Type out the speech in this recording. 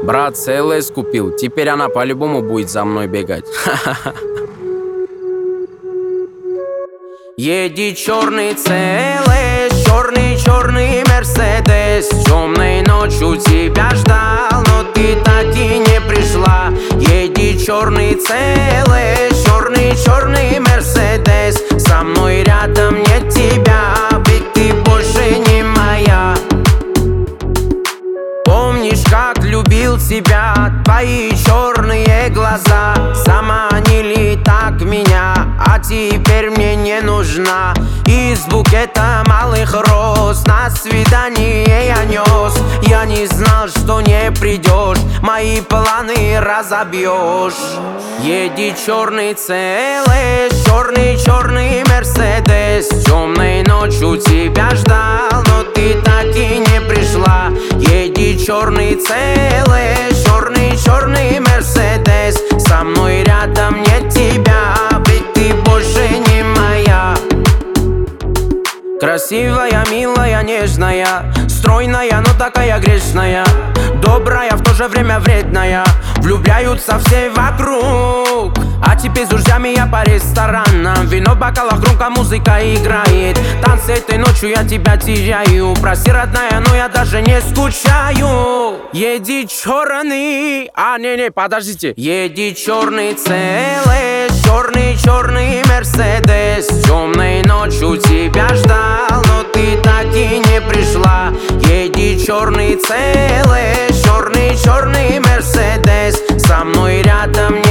Брат ЦЛС купил, теперь она по-любому будет за мной бегать. Едет черный ЦЛС, черный Мерседес. Темной ночью тебя ждал, но ты так и не пришла. Едет черный ЦЛС, черный Мерседес. Со мной рядом нет тебя, ведь ты больше не моя. Помнишь, как любил тебя, твои черные глаза заманили так меня, а теперь мне не нужна. Из букета малых роз на свидание я нес. Я не знал, что не придешь, мои планы разобьешь. Едет черный ЦЛС, черный Мерседес. Темной ночью тебя ждал, но ты так и не пришла. Едет черный ЦЛС, черный Мерседес. Со мной рядом нет тебя, ведь ты больше не моя. Красивая, милая, нежная, стройная, но такая грешная. Добрая, в то же время вредная. Влюбляются все вокруг. А теперь с друзьями я по ресторанам. Вино в бокалах, громко музыка играет. Танцы этой ночью я тебя теряю. Прости, родная, но я даже не скучаю. Едет черный... не, подождите. Едет черный ЦЛС, черный Мерседес. Темной ночью тебя ждал, но ты так и не пришла. Едет черный ЦЛС, черный Мерседес. Со мной рядом